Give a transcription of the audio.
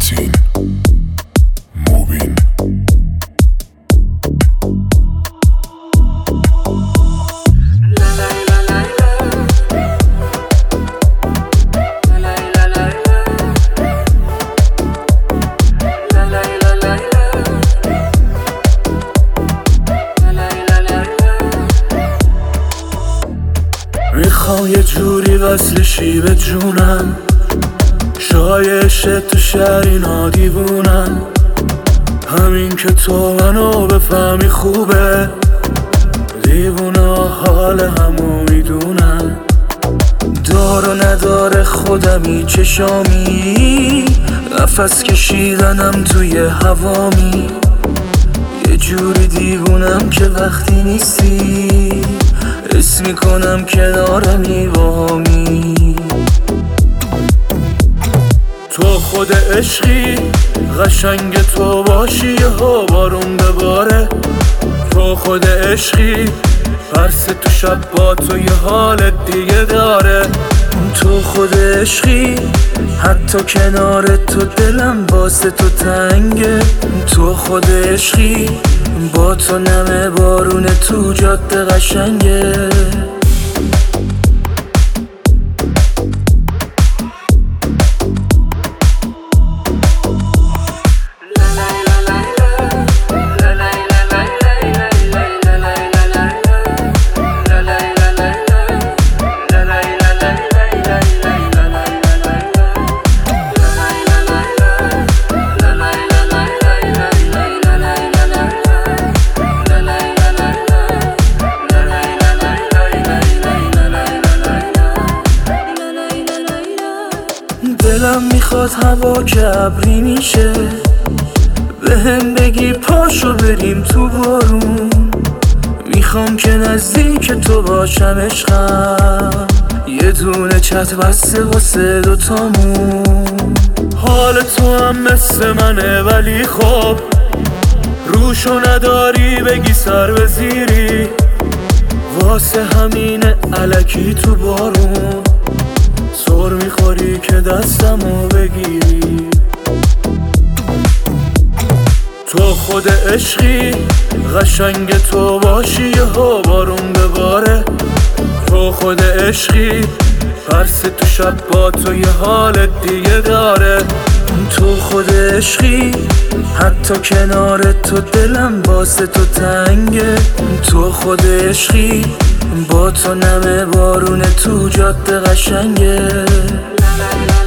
یاسین موبین میخوام یه جوری وصلشی به جونم، شایشه تو شهر اینا دیوونم. همین که تو منو بفهمی خوبه، دیوونا حال همو میدونم. دار و نداره خودمی چشامی، نفس کشیدنم توی هوامی. یه جوری دیوونم که وقتی نیستی حس میکنم کنارمی باهامی. تو خود عشقی، قشنگ تو باشی ها بارون بباره. تو خود عشقی، پرس تو شب با تو یه حال دیگه داره. تو خود عشقی، حتی کنار تو دلم واسه تو تنگه. تو خود عشقی، با تو نمه بارون تو جاده قشنگه. دلم میخواد هوا که ابری میشه، بهم بگی پاشو بریم تو بارون. میخوام که نزدیک تو باشم عشقم، یه دونه چت بسته واسه دوتامون. حال تو هم مثل منه ولی خب روشو نداری بگی سر بزیری. واسه همینه الکی تو بارون سر میخوری که دستمو بگیری. تو خود عشقی، قشنگ تو باشی ها بارون بباره. تو خود عشقی، پرس تو شب با تو یه حال دیگه داره. تو خود عشقی، حتی کنار تو دلم واسه تو تنگه. تو خود عشقی، با تو نمه بارون تو جاده قشنگه.